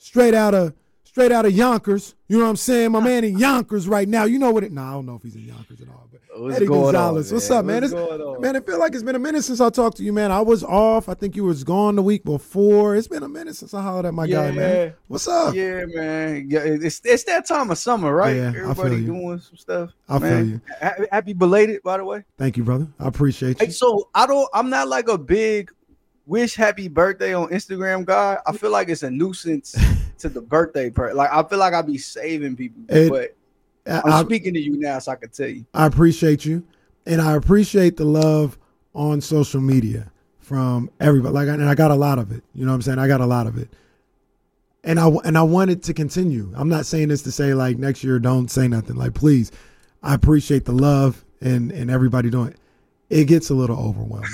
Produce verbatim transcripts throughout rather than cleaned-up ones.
straight out of straight out of Yonkers. You know what I'm saying? My man in Yonkers right now. You know what it? No, I don't know if he's in Yonkers at all. But What's Eddie going Gonzalez, on, what's man? up, man? What's It's, going on? man, it feel like it's been a minute since I talked to you, man. I was off. I think you was gone the week before. It's been a minute since I hollered at my Yeah. guy, man. What's up? Yeah, man. Yeah, it's it's that time of summer, right? Yeah, I feel Everybody you. doing some stuff. I feel man. you. Ha- Happy belated, by the way. Thank you, brother. I appreciate Hey, you. so I don't. I'm not like a big wish happy birthday on Instagram guy. I feel like it's a nuisance to the birthday part. Like I feel like I be saving people, It- but I, I'm I- speaking to you now, so I can tell you. I appreciate you, and I appreciate the love on social media from everybody. Like, and I got a lot of it. You know what I'm saying? I got a lot of it, and I and I want it to continue. I'm not saying this to say like next year don't say nothing. Like, please, I appreciate the love and and everybody doing it. It gets a little overwhelming.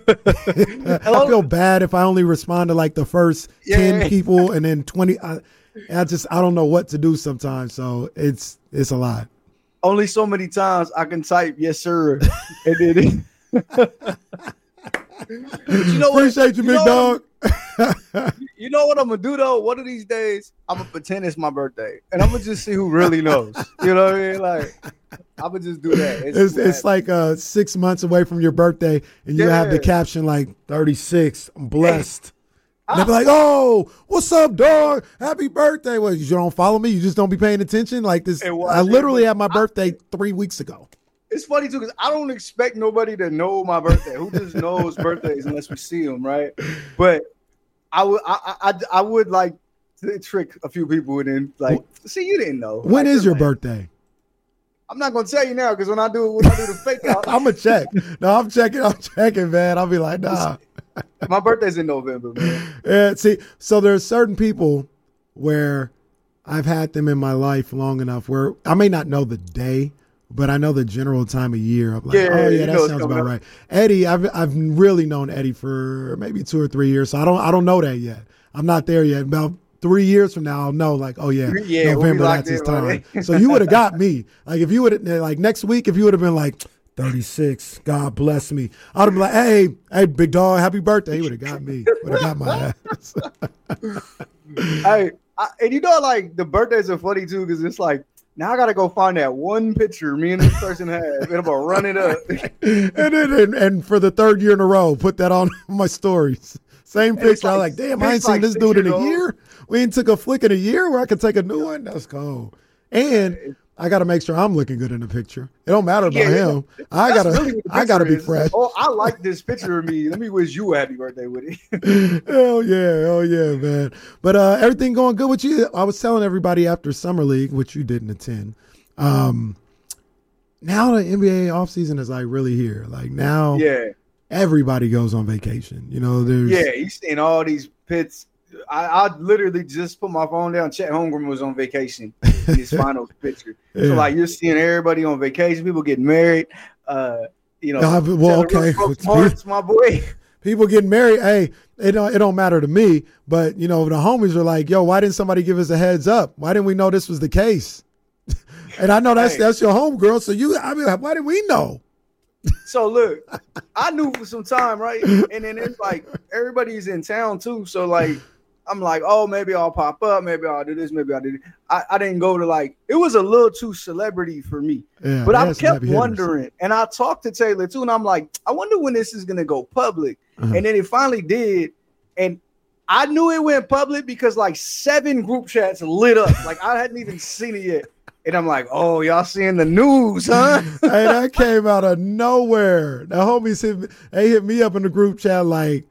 I feel bad if I only respond to like the first Yeah. ten people and then twenty. I, I just I don't know what to do sometimes. So it's it's a lot. Only so many times I can type yes sir, and then it, you know what? Appreciate you, You big know dog. You know what I'm gonna do though? One of these days, I'm gonna pretend it's my birthday, and I'm gonna just see who really knows. You know what I mean? Like, I'm gonna just do that. It's it's like uh six months away from your birthday, and you have the Yeah. caption like thirty-six. I'm blessed. And they be like, "Oh, what's up, dog? Happy birthday!" Well, you don't follow me. You just don't be paying attention. Like this, And watch I literally it. had my birthday three weeks ago. It's funny too because I don't expect nobody to know my birthday. Who just knows birthdays unless we see them, right? But I would, I, I, I would like to trick a few people and then like, see, you didn't know. When Like, is your like, birthday? I'm not gonna tell you now because when I do when I do the fake out, I'm gonna check. No, I'm checking. I'm checking, man. I'll be like, nah. my birthday's in November, man. Yeah, see, so there's certain people where I've had them in my life long enough where I may not know the day, but I know the general time of year. I'm like, Yeah, oh you yeah, know that it's sounds coming about up. right. Eddie, I've I've really known Eddie for maybe two or three years, so I don't I don't know that yet. I'm not there yet. About three years from now, I'll know. Like, oh yeah, Yeah, we'll be November, locked that's his in, time. buddy. So you would have got me. Like if you would have like next week, if you would have been like thirty-six, God bless me, I'd have been like, hey, hey, big dog, happy birthday. He would have got me. Would have got my ass. Hey, I, and you know, like the birthdays are funny too because it's like now I gotta go find that one picture me and this person have, and I'm gonna run it up. and then and, and for the third year in a row, put that on my stories. Same And it's picture. I'm like- like, damn, I ain't it's seen like this six dude in years a old. year. We ain't took a flick in a year where I could take a new one. That's cool. And I got to make sure I'm looking good in the picture. It don't matter about Yeah, yeah. him. I That's gotta, really what the I gotta be picture is. fresh. Oh, I like this picture of me. Let me wish you a happy birthday with it. Hell yeah, hell yeah, man. But uh, everything going good with you? I was telling everybody after Summer League, which you didn't attend. Um, now the N B A offseason is like really here. Like now, Yeah, everybody goes on vacation. You know, there's yeah. You seeing all these pits. I, I literally just put my phone down. Chet Holmgren was on vacation in his finals picture. Yeah. So like you're seeing everybody on vacation. People getting married. Uh, you know, Nah, but- well, Taylor okay. Brooks Marks, my boy. people getting married. Hey, it don't, it don't matter to me. But you know, the homies are like, yo, why didn't somebody give us a heads up? Why didn't we know this was the case? And I know that's Hey. that's your homegirl. So you, I mean, why did we know? So look, I knew for some time, right? And then it's like everybody's in town too. So like I'm like, oh, maybe I'll pop up, maybe I'll do this, maybe I'll do this. I, I didn't go to like it was a little too celebrity for me. Yeah, But they I had some kept heavy hitters. wondering, and I talked to Taylor too, and I'm like, I wonder when this is gonna go public. Uh-huh. And then it finally did, and I knew it went public because like seven group chats lit up. Like I hadn't even seen it yet. And I'm like, oh, y'all seeing the news, huh? Hey, that came out of nowhere. The homies hit me, they hit me up in the group chat like,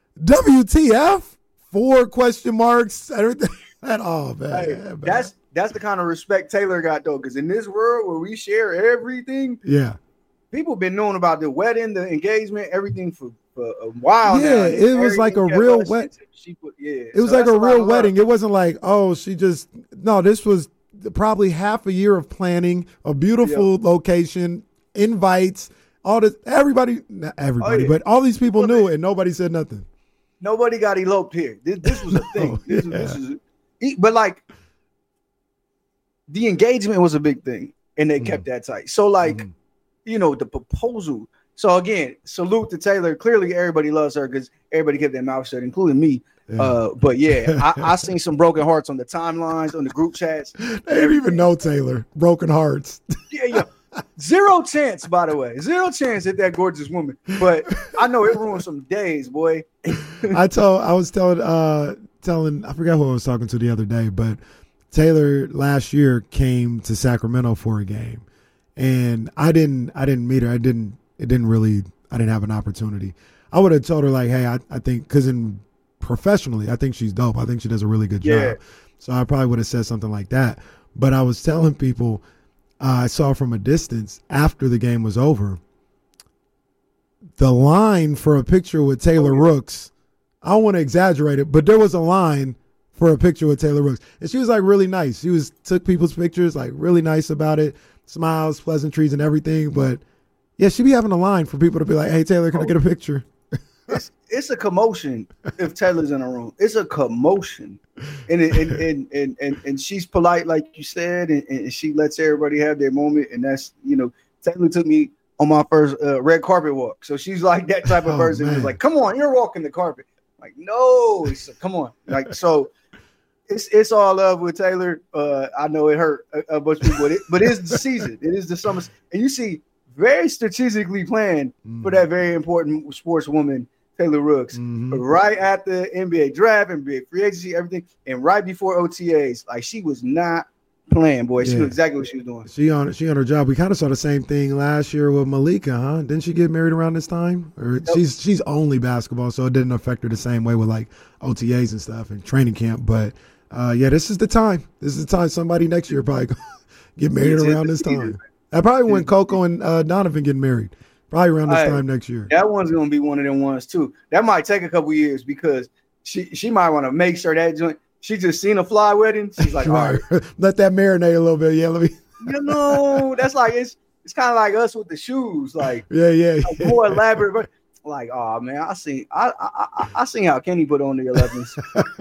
W T F? Four question marks. Everything. And, oh, man. Hey, man. that's that's the kind of respect Taylor got though, because in this world where we share everything, yeah. people been knowing about the wedding, the engagement, everything for, for a while now. Yeah, And it was like a everything real kept us- wed- She put, yeah, It was so like that's a lot real of love. wedding. It wasn't like, oh, she just, no, this was probably half a year of planning, a beautiful location, invites, all this. Everybody, not everybody, Oh, yeah. but all these people Well, knew it and nobody said nothing. Nobody got eloped here. This, this was a thing. Oh, this, yeah. this is, e- but like the engagement was a big thing, and they Mhm. kept that tight. So like, Mhm. you know, the proposal. So again, salute to Taylor. Clearly, everybody loves her because everybody kept their mouth shut, including me. Yeah. Uh, but yeah, I, I seen some broken hearts on the timelines, on the group chats. They didn't even know Taylor. Broken hearts. Yeah, yeah. Zero chance, by the way. Zero chance at that gorgeous woman. But I know it ruined some days, boy. I told I was telling uh telling I forgot who I was talking to the other day, but Taylor last year came to Sacramento for a game. And I didn't I didn't meet her. I didn't it didn't really I didn't have an opportunity. I would have told her like, hey, I, I think because in professionally, I think she's dope. I think she does a really good job. Yeah. So I probably would have said something like that. But I was telling people uh, I saw from a distance after the game was over, the line for a picture with Taylor Rooks, I don't want to exaggerate it, but there was a line for a picture with Taylor Rooks. And she was like really nice. She was took people's pictures, like really nice about it, smiles, pleasantries and everything. But yeah, she be having a line for people to be like, hey, Taylor, can I get a picture? It's, it's a commotion if Taylor's in a room. It's a commotion. And it, and, and, and, and, and she's polite, like you said, and, and she lets everybody have their moment. And that's, you know, Taylor took me on my first uh, red carpet walk. So she's like that type of oh, person who's like, come on, you're walking the carpet. Like, no, like, come on. Like, so it's it's all love with Taylor. Uh, I know it hurt a, a bunch of people, but, it, but it's the season. It is the summer. And you see, very strategically planned mm. for that very important sportswoman, Taylor Rooks, mm-hmm. right at the N B A draft, N B A free agency, everything, and right before O T As. Like, she was not playing, boy. She yeah. knew exactly what she was doing. She on she on her job. We kind of saw the same thing last year with Malika, huh? Didn't she get married around this time? Or nope. she's she's only basketball, so it didn't affect her the same way with like O T As and stuff and training camp. But uh, yeah, this is the time. This is the time somebody next year probably get married it's around this time. That probably when Coco and uh, Donovan get married. Probably around this right. time next year. That one's gonna be one of them ones too. That might take a couple years because she she might want to make sure that joint. She just seen a fly wedding. She's like, all right, let that marinate a little bit. Yeah, let me. You know, that's like it's it's kind of like us with the shoes. Like yeah, yeah, like yeah. more elaborate. But like, oh man, I seen I I I, I seen how Kenny put on the elevens.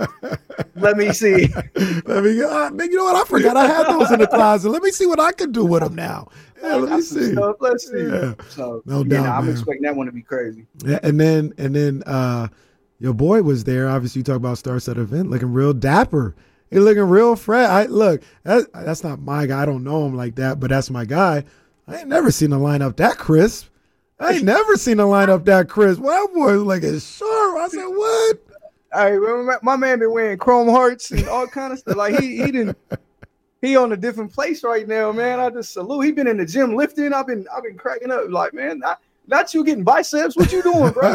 Let me see. Let me. Uh, you know what? I forgot I had those in the closet. Let me see what I can do with them now. Yeah, let me see. Stuff. Let's see. Yeah. So no yeah, doubt, I'm man. expecting that one to be crazy. Yeah, and then and then uh, your boy was there. Obviously, you talk about star-studded event, looking real dapper. He looking real fresh. I look. That, that's not my guy. I don't know him like that, but that's my guy. I ain't never seen a lineup that crisp. I ain't never seen a lineup that crisp. Well, that boy looking sharp. I said, what? I remember my man been wearing chrome hearts and all kind of stuff. Like he he didn't. He on a different place right now, man. I just salute. He been in the gym lifting. I've been I've been cracking up. Like, man, not, not you getting biceps. What you doing, bro?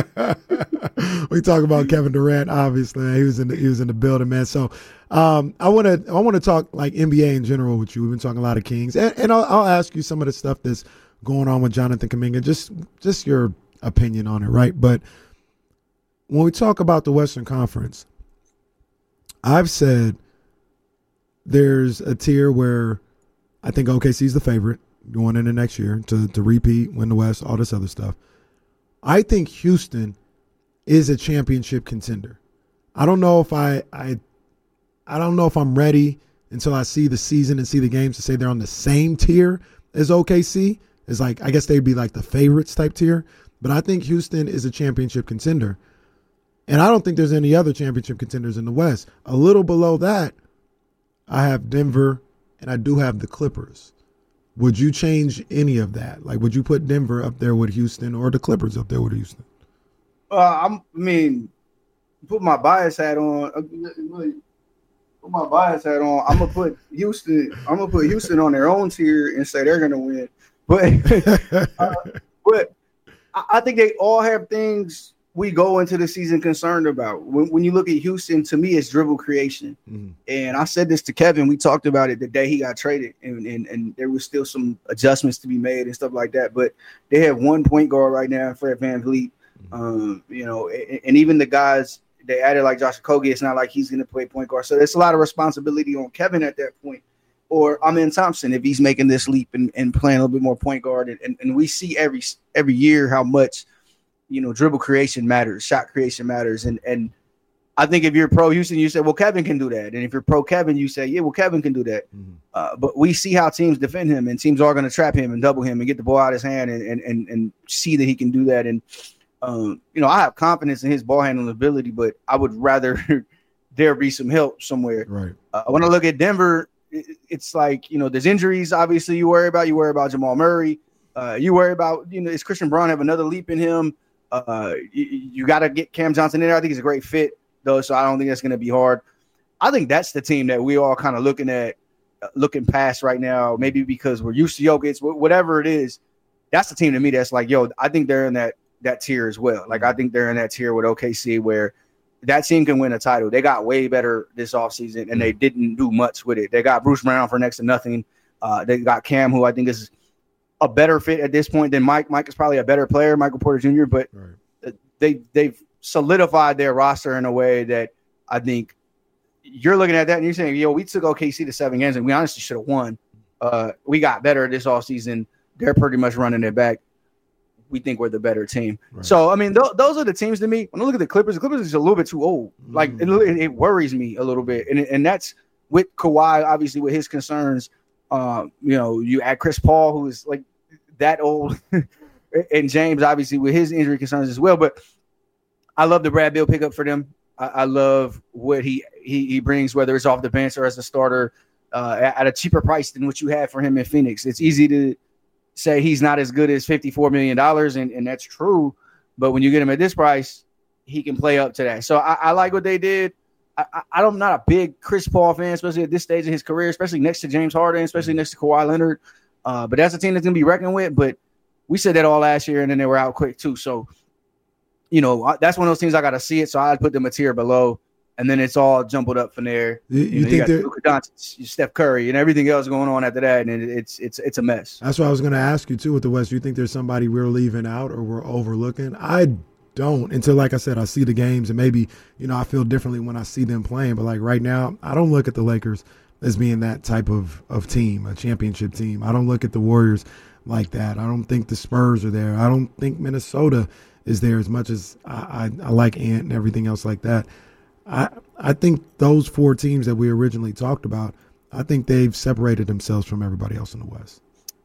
We talk about Kevin Durant, obviously. He was in the he was in the building, man. So um, I want to I want to talk like N B A in general with you. We've been talking a lot of Kings, and, and I'll, I'll ask you some of the stuff that's going on with Jonathan Kuminga. Just just your opinion on it, right? But when we talk about the Western Conference, I've said there's a tier where I think O K C is the favorite going into next year to, to repeat, win the West, all this other stuff. I think Houston is a championship contender. I don't know if I I I don't know if I'm ready until I see the season and see the games to say they're on the same tier as O K C. It's like I guess they'd be like the favorites type tier. But I think Houston is a championship contender. And I don't think there's any other championship contenders in the West. A little below that, I have Denver, and I do have the Clippers. Would you change any of that? Like, would you put Denver up there with Houston or the Clippers up there with Houston? Uh, I'm, I mean, put my bias hat on. Put my bias hat on. I'm gonna put Houston. I'm gonna put Houston on their own tier and say they're gonna win. But, uh, but I think they all have things we go into the season concerned about. When, when you look at Houston, to me, it's dribble creation. Mm-hmm. And I said this to Kevin. We talked about it the day he got traded, and, and, and there was still some adjustments to be made and stuff like that. But they have one point guard right now, Fred VanVleet. Mm-hmm. Um, you know, and, and even the guys they added like Josh Okogie, it's not like he's going to play point guard. So there's a lot of responsibility on Kevin at that point. Or Amen Thompson, if he's making this leap and, and playing a little bit more point guard. And, and, and we see every every year how much, you know, dribble creation matters, shot creation matters. And and I think if you're pro Houston, you say, well, Kevin can do that. And if you're pro Kevin, you say, yeah, well, Kevin can do that. Mm-hmm. Uh, but we see how teams defend him, and teams are going to trap him and double him and get the ball out of his hand and and and, and see that he can do that. And Um, you know, I have confidence in his ball handling ability, but I would rather there be some help somewhere. Right. Uh, when I look at Denver, it, it's like, you know, there's injuries. Obviously, you worry about. You worry about Jamal Murray. Uh, you worry about, you know, is Christian Braun have another leap in him? Uh, you, you got to get Cam Johnson in there. I think he's a great fit, though, so I don't think that's going to be hard. I think that's the team that we all kind of looking at, uh, looking past right now, maybe because we're used to Jokic, whatever it is. That's the team to me that's like, yo, I think they're in that that tier as well. Like, I think they're in that tier with O K C where that team can win a title. They got way better this offseason, and they didn't do much with it. They got Bruce Brown for next to nothing. Uh, they got Cam, who I think is a better fit at this point than Mike. Mike is probably a better player, Michael Porter Junior, but right. they, they've solidified their roster in a way that I think you're looking at that and you're saying, yo, we took O K C to seven games, and we honestly should have won. Uh, we got better this offseason. They're pretty much running it back. We think we're the better team. Right. So, I mean, th- those are the teams to me. When I look at the Clippers, the Clippers is a little bit too old. Like, mm. it, it worries me a little bit. And, and that's with Kawhi, obviously, with his concerns. Um, you know, you add Chris Paul, who is like that old, and James, obviously, with his injury concerns as well. But I love the Brad Beal pickup for them. I, I love what he, he he brings, whether it's off the bench or as a starter, uh, at, at a cheaper price than what you had for him in Phoenix. It's easy to say he's not as good as fifty-four million dollars, and, and that's true. But when you get him at this price, he can play up to that. So I, I like what they did. I, I, I'm not a big Chris Paul fan, especially at this stage of his career, especially next to James Harden, especially next to Kawhi Leonard. Uh, but that's a team that's going to be reckoned with. But we said that all last year, and then they were out quick too. So, you know, that's one of those teams I got to see it. So I'd put them a tier below. And then it's all jumbled up from there. You, you, you know, think you got Luka Doncic, Steph Curry, and everything else going on after that, and it, it's it's it's a mess. That's what I was going to ask you too with the West. Do you think there's somebody we're leaving out or we're overlooking? I don't until, like I said, I see the games, and maybe, you know, I feel differently when I see them playing. But like right now, I don't look at the Lakers as being that type of of team, a championship team. I don't look at the Warriors like that. I don't think the Spurs are there. I don't think Minnesota is there as much as I, I, I like Ant and everything else like that. I I think those four teams that we originally talked about, I think they've separated themselves from everybody else in the West.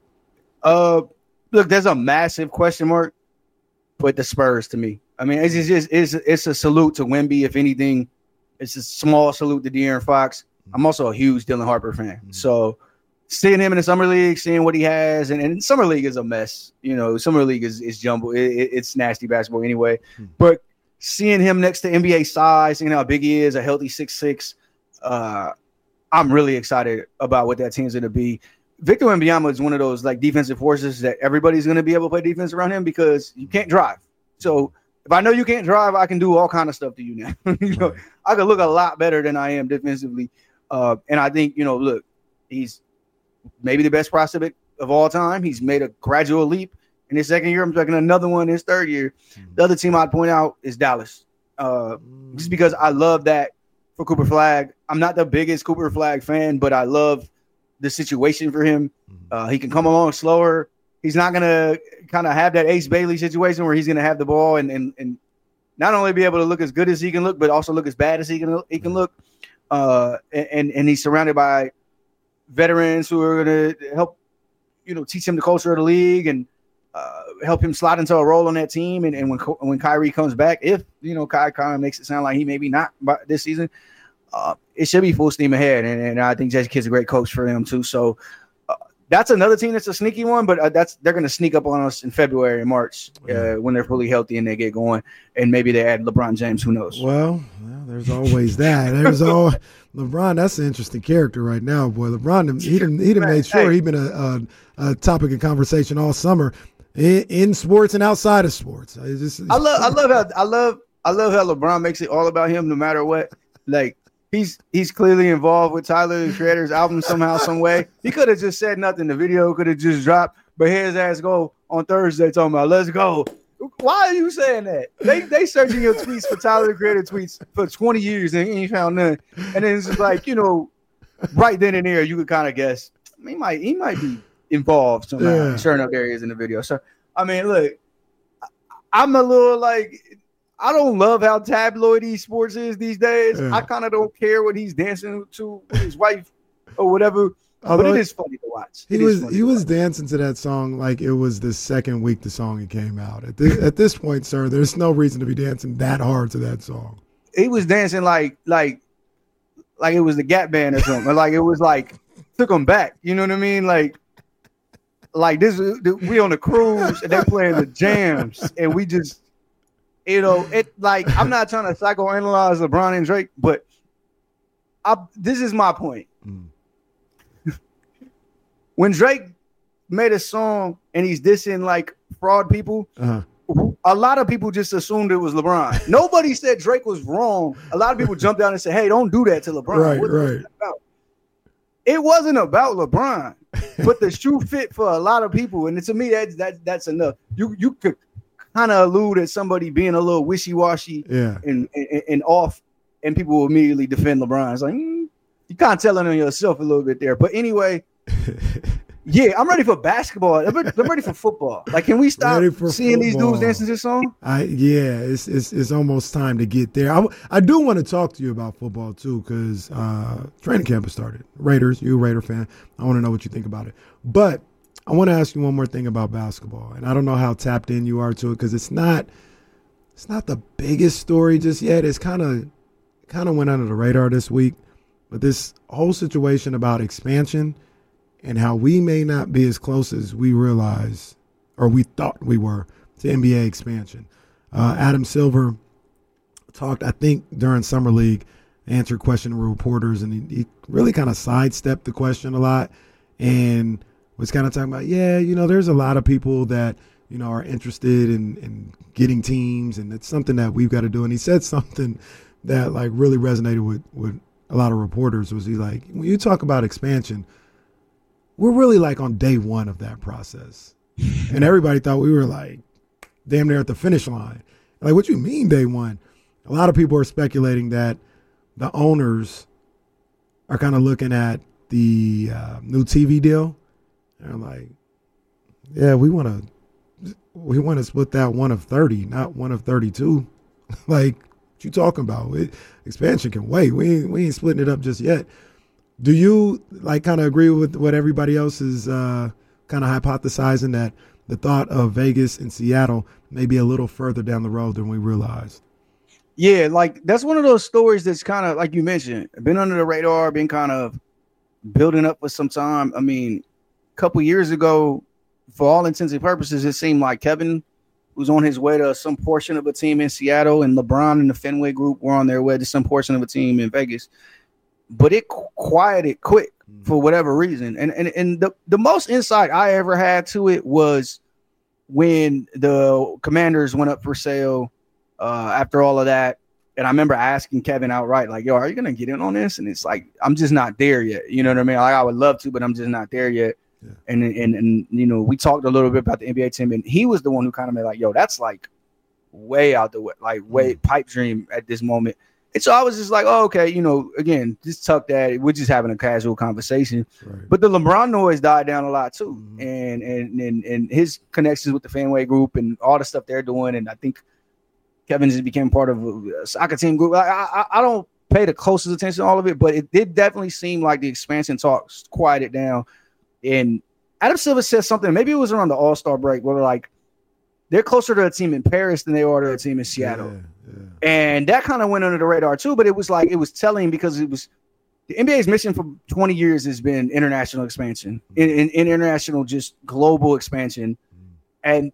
Uh, look, there's a massive question mark with the Spurs to me. I mean, it's just it's it's a salute to Wemby. If anything, it's a small salute to De'Aaron Fox. I'm also a huge Dylan Harper fan, mm-hmm. so seeing him in the summer league, seeing what he has, and, and summer league is a mess. You know, summer league is is jumble. It, it, it's nasty basketball anyway, mm-hmm. but seeing him next to N B A size, seeing how big he is, a healthy six six, uh, I'm really excited about what that team's going to be. Victor Wembanyama is one of those like defensive forces that everybody's going to be able to play defense around him because you can't drive. So if I know you can't drive, I can do all kind of stuff to you now. you know, I can look a lot better than I am defensively. Uh, and I think, you know, look, he's maybe the best prospect of all time. He's made a gradual leap. In his second year, I'm taking another one in his third year. Mm-hmm. The other team I'd point out is Dallas. Uh, mm-hmm. Just because I love that for Cooper Flagg. I'm not the biggest Cooper Flagg fan, but I love the situation for him. Mm-hmm. Uh, he can come along slower. He's not going to kind of have that Ace Bailey situation where he's going to have the ball and, and and not only be able to look as good as he can look, but also look as bad as he can, he can look. Uh, and, and he's surrounded by veterans who are going to help, you know, teach him the culture of the league and Uh, help him slide into a role on that team. And, and when when Kyrie comes back, if, you know, Kyrie kind of makes it sound like he maybe not this season, uh, it should be full steam ahead. And, and I think Jason Kidd's a great coach for him too. So uh, that's another team that's a sneaky one, but uh, that's they're going to sneak up on us in February and March uh, yeah. when they're fully healthy and they get going. And maybe they add LeBron James. Who knows? Well, well there's always that. There's all LeBron. That's an interesting character right now, boy. LeBron, he done, he done made sure hey. he's been a, a, a topic of conversation all summer. In, in sports and outside of sports, it's just, it's I love, I love how, I love, I love how LeBron makes it all about him, no matter what. Like he's, he's clearly involved with Tyler the Creator's album somehow, some way. He could have just said nothing. The video could have just dropped, but his ass go on Thursday talking about let's go. Why are you saying that? They, they searching your tweets for Tyler the Creator tweets for twenty years and he ain't found none. And then it's just like, you know, right then and there, you could kind of guess he might, he might be involved somehow. Yeah. Sure enough, there he is in the video. So, I mean, look, I'm a little like, I don't love how tabloidy sports is these days. Yeah. I kind of don't care what he's dancing to with his wife or whatever. Although but it is funny to watch. He was he was dancing to that song like it was the second week the song came out. At this at this point, sir, there's no reason to be dancing that hard to that song. He was dancing like like like it was the Gap Band or something. Like it was like took him back. You know what I mean? Like like this we on a cruise and they're playing the jams and we just you know it like I'm not trying to psychoanalyze LeBron and Drake, but I, this is my point. Mm. When Drake made a song and he's dissing like fraud people, uh-huh. a lot of people just assumed it was LeBron. Nobody said Drake was wrong. A lot of people jumped out and said, "Hey, don't do that to LeBron." Right, What's right. About? It wasn't about LeBron, but the shoe fit for a lot of people, and to me, that that that's enough. You you could kind of allude at somebody being a little wishy washy, yeah, and, and and off, and people will immediately defend LeBron. It's like mm, you kind of telling on yourself a little bit there, but anyway. Yeah, I'm ready for basketball. I'm ready for football. Like, can we stop seeing football. These dudes dancing this song? I yeah, it's it's it's almost time to get there. I, I do want to talk to you about football too, because uh, training camp has started. Raiders, you a Raider fan? I want to know what you think about it. But I want to ask you one more thing about basketball, and I don't know how tapped in you are to it because it's not it's not the biggest story just yet. It's kind of kind of went under the radar this week, but this whole situation about expansion. And how we may not be as close as we realize or we thought we were to N B A expansion. Uh, Adam Silver talked, I think, during Summer League, answered question with reporters, and he, he really kind of sidestepped the question a lot and was kind of talking about, yeah, you know, there's a lot of people that, you know, are interested in, in getting teams, and it's something that we've got to do. And he said something that, like, really resonated with, with a lot of reporters was he like, when you talk about expansion, we're really like on day one of that process. And everybody thought we were like damn near at the finish line. Like, what you mean day one? A lot of people are speculating that the owners are kind of looking at the uh, new T V deal. They're like, yeah, we want to we want to split that one of thirty, not one of thirty-two. Like, what you talking about? It, expansion can wait. We ain't, we ain't splitting it up just yet. Do you like kind of agree with what everybody else is uh, kind of hypothesizing that the thought of Vegas and Seattle may be a little further down the road than we realized? Yeah, like that's one of those stories that's kind of like you mentioned, been under the radar, been kind of building up for some time. I mean, a couple years ago, for all intents and purposes, it seemed like Kevin was on his way to some portion of a team in Seattle, and LeBron and the Fenway Group were on their way to some portion of a team in Vegas. But it quieted quick for whatever reason. And and, and the, the most insight I ever had to it was when the Commanders went up for sale uh, after all of that. And I remember asking Kevin outright, like, yo, are you going to get in on this? And it's like, I'm just not there yet. You know what I mean? Like, I would love to, but I'm just not there yet. Yeah. And, and, and, you know, we talked a little bit about the N B A team, and he was the one who kind of made like, yo, that's like way out the way, like way mm. pipe dream at this moment. And so I was just like, oh, okay, you know, again, just tuck that. We're just having a casual conversation. Right. But the LeBron noise died down a lot too. Mm-hmm. And, and and and his connections with the Fenway Group and all the stuff they're doing. And I think Kevin just became part of a soccer team group. I, I, I don't pay the closest attention to all of it, but it did definitely seem like the expansion talks quieted down. And Adam Silver said something, maybe it was around the All-Star break, where they're like, they're closer to a team in Paris than they are to a team in Seattle. Yeah. Yeah. And that kind of went under the radar too, but it was like it was telling because it was the N B A's mission for twenty years has been international expansion, in, in, in international, just global expansion. And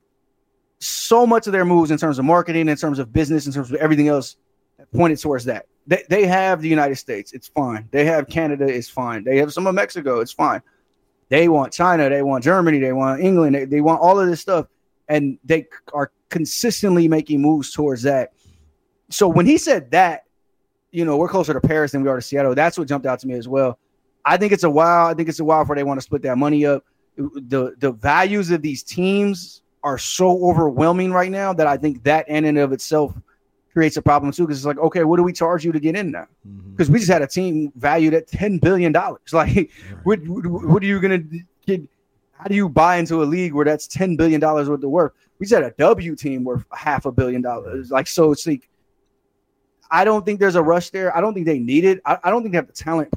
so much of their moves in terms of marketing, in terms of business, in terms of everything else pointed towards that. They, they have the United States. It's fine. They have Canada. It's fine. They have some of Mexico. It's fine. They want China. They want Germany. They want England. They, they want all of this stuff. And they are consistently making moves towards that. So when he said that, you know, we're closer to Paris than we are to Seattle, that's what jumped out to me as well. I think it's a while. I think it's a while before they want to split that money up. The the values of these teams are so overwhelming right now that I think that in and of itself creates a problem too. Because it's like, okay, what do we charge you to get in now? Because mm-hmm. we just had a team valued at ten billion dollars. Like, right. what, what are you going to get? How do you buy into a league where that's ten billion dollars worth of work? We just had a W team worth half a billion dollars. Like, so it's like, I don't think there's a rush there. I don't think they need it. I, I don't think they have the talent pool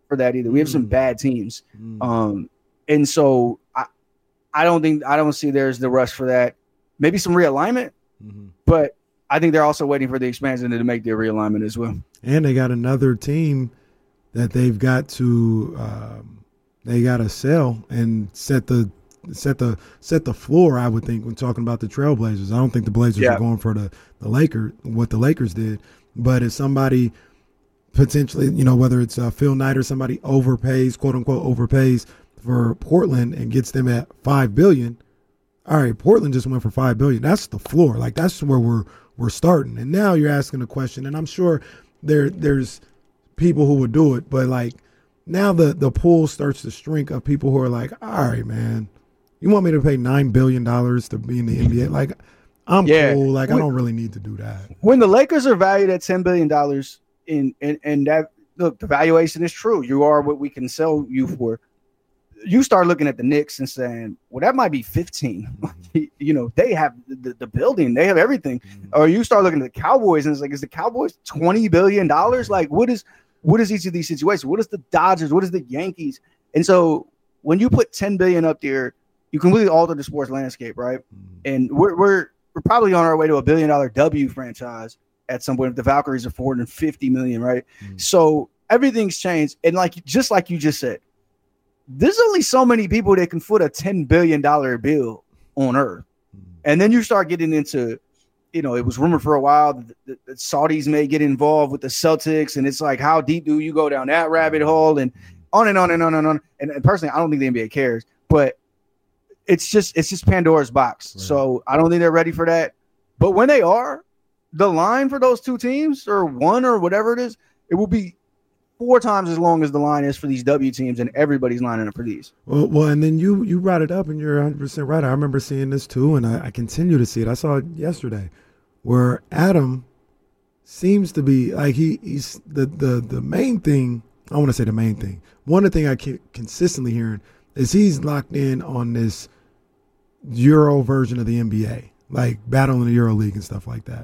for that either. We have some Mm. bad teams. Mm. Um, and so I, I don't think I don't see there's the rush for that. Maybe some realignment, Mm-hmm. but I think they're also waiting for the expansion to make their realignment as well. And they got another team that they've got to um, they got to sell and set the set the set the floor. I would think when talking about the Trailblazers, I don't think the Blazers Yeah. are going for the the Lakers what the Lakers did, but if somebody potentially, you know, whether it's uh, Phil Knight or somebody overpays, quote unquote, overpays for Portland and gets them at five billion. All right, Portland just went for five billion. That's the floor. Like that's where we're we're starting. And now you're asking a question, and I'm sure there there's people who would do it, but like now the the pool starts to shrink of people who are like, all right, man, you want me to pay nine billion dollars to be in the N B A? Like, I'm Yeah. cool. Like, I When- don't really need to do that. When the Lakers are valued at ten billion dollars in and, and that look, the valuation is true. You are what we can sell you for. You start looking at the Knicks and saying, well, that might be fifteen. You know, they have the, the building, they have everything. Or you start looking at the Cowboys and it's like, is the Cowboys twenty billion dollars? Like, what is what is each of these situations? What is the Dodgers? What is the Yankees? And so when you put ten billion up there, you completely alter the sports landscape, right? And we're we're we're probably on our way to a billion dollar W franchise at some point if the Valkyries are four hundred fifty million, right? Mm. So everything's changed. And like just like you just said, there's only so many people that can foot a ten billion dollars bill on earth. And then you start getting into, you know, it was rumored for a while that the, the Saudis may get involved with the Celtics. And it's like, how deep do you go down that rabbit hole? And on and on and on and on. And, and personally, I don't think the N B A cares, but it's just it's just Pandora's box. Right. So I don't think they're ready for that. But when they are, the line for those two teams or one or whatever it is, it will be four times as long as the line is for these W teams, and everybody's lining up for these. Well, well, and then you you brought it up, and you're one hundred percent right. I remember seeing this too, and I, I continue to see it. I saw it yesterday, where Adam seems to be like he he's the the the main thing. I want to say the main thing. One of the things I keep consistently hearing is he's locked in on this Euro version of the N B A, like battling the Euro League and stuff like that,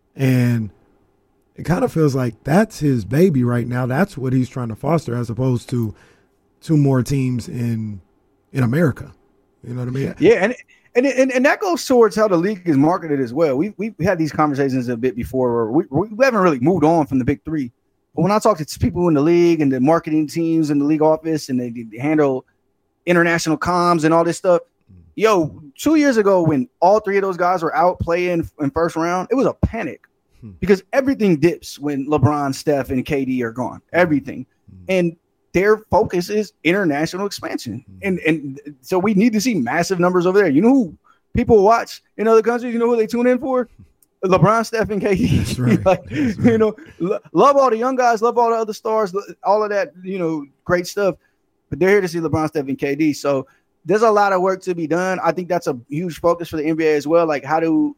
and it kind of feels like that's his baby right now. That's what he's trying to foster, as opposed to two more teams in in America. You know what I mean? Yeah, and and and, and that goes towards how the league is marketed as well. We we've had these conversations a bit before, where we, we haven't really moved on from the big three. But when I talk to people in the league and the marketing teams in the league office, and they, they handle international comms and all this stuff, yo, two years ago when all three of those guys were out playing in first round, it was a panic. Because everything dips when LeBron, Steph, and K D are gone. Everything. And their focus is international expansion. And and so we need to see massive numbers over there. You know who people watch in other countries? You know who they tune in for? LeBron, Steph, and K D. That's right. Like, That's right. You know, lo- love all the young guys, love all the other stars, lo- all of that, you know, great stuff. But they're here to see LeBron, Steph, and K D. So there's a lot of work to be done. I think that's a huge focus for the N B A as well. Like, how do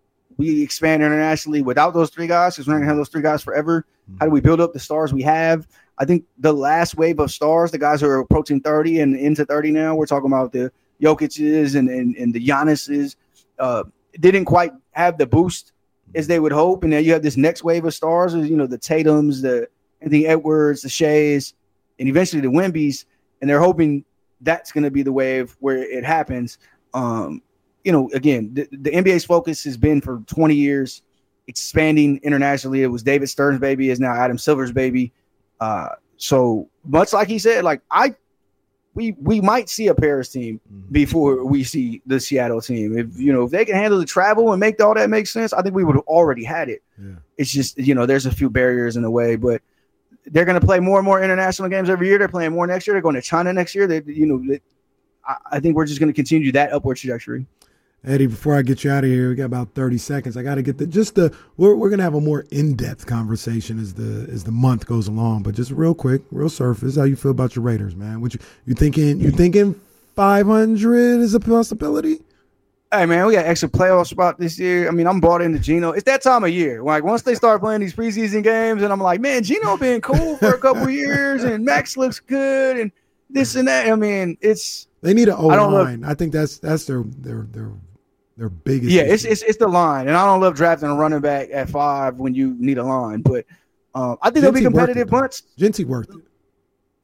we expand internationally without those three guys? Because we're not going to have those three guys forever. How do we build up the stars we have? I think the last wave of stars, the guys who are approaching thirty and into thirty now, we're talking about the Jokic's and, and, and the Giannis's, uh, didn't quite have the boost as they would hope. And then you have this next wave of stars, you know, the Tatums, the Anthony Edwards, the Shays, and eventually the Wembys. And they're hoping that's going to be the wave where it happens. Um, you know, again, the, the N B A's focus has been for twenty years expanding internationally. It was David Stern's baby, is now Adam Silver's baby. Uh, so much like he said, like I, we we might see a Paris team before we see the Seattle team. If you know, if they can handle the travel and make all that make sense, I think we would have already had it. Yeah. It's just, you know, there's a few barriers in the way, but they're going to play more and more international games every year. They're playing more next year. They're going to China next year. They, you know, they, I, I think we're just going to continue that upward trajectory. Eddie, before I get you out of here, we got about thirty seconds. I got to get the just the we're we're gonna have a more in depth conversation as the as the month goes along. But just real quick, real surface, how you feel about your Raiders, man? What you you thinking? You thinking five hundred is a possibility? Hey man, we got extra playoff spot this year. I mean, I'm bought into Geno. It's that time of year. Like once they start playing these preseason games, and I'm like, man, Geno been cool for a couple years, and Max looks good, and this and that. I mean, it's they need an O I don't line. I think that's that's their their their their biggest. yeah. issue. It's it's it's the line, and I don't love drafting a running back at five when you need a line, but um, I think they'll be Genty worth competitive it, though. bunch. Genty worth it.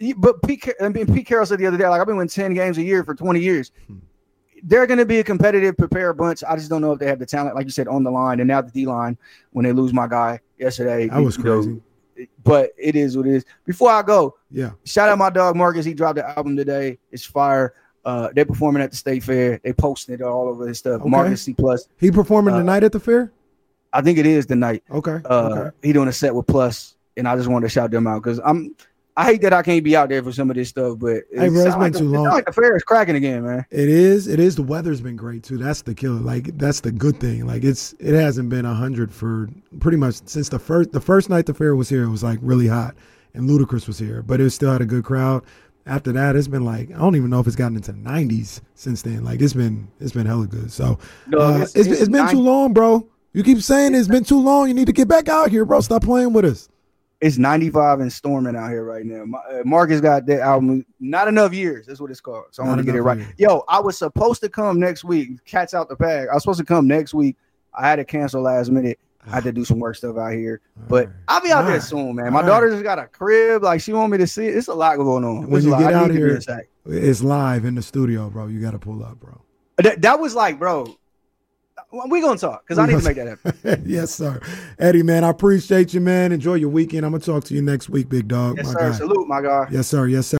but Pete, I mean, Pete Carroll said the other day, like I've been winning ten games a year for twenty years. Hmm. They're going to be a competitive, prepared bunch. I just don't know if they have the talent, like you said, on the line. And now the D line, when they lose my guy yesterday, that was crazy. Know, but it is what it is. Before I go, yeah, shout out my dog Marcus. He dropped the album today. It's fire. Uh, they're performing at the State Fair. They posting it all over his stuff. Okay. Marcus C Plus. He performing uh, tonight at the fair? I think it is tonight. Okay. Uh, okay. He doing a set with Plus, and I just wanted to shout them out because I'm. I hate that I can't be out there for some of this stuff, but hey, bro, it's been like too the, long. It's like the fair is cracking again, man. It is. It is. The weather's been great too. That's the killer. Like that's the good thing. Like it's. It hasn't been a hundred for pretty much since the first. The first night the fair was here, it was like really hot, and Ludacris was here, but it still had a good crowd. After that, it's been like I don't even know if it's gotten into the nineties since then. Like it's been. It's been hella good. So no, uh, it's, it's, it's, it's been too long, bro. You keep saying it's been too long. You need to get back out here, bro. Stop playing with us. It's ninety-five and storming out here right now. Uh, Marcus got that album, Not Enough Years. That's what it's called. So I want to get it right. Years. Yo, I was supposed to come next week. Cat's out the bag. I was supposed to come next week. I had to cancel last minute. I had to do some work stuff out here. But right. I'll be out All there right. soon, man. My All daughter right. just got a crib. Like, she want me to see it. It's a lot going on. When it's you get I out here, it's live in the studio, bro. You got to pull up, bro. That, that was like, bro. We're going to talk because I need to make that happen. Yes, sir. Eddie, man, I appreciate you, man. Enjoy your weekend. I'm going to talk to you next week, big dog. Yes, my sir. guy. Salute, my guy. Yes, sir. Yes, sir.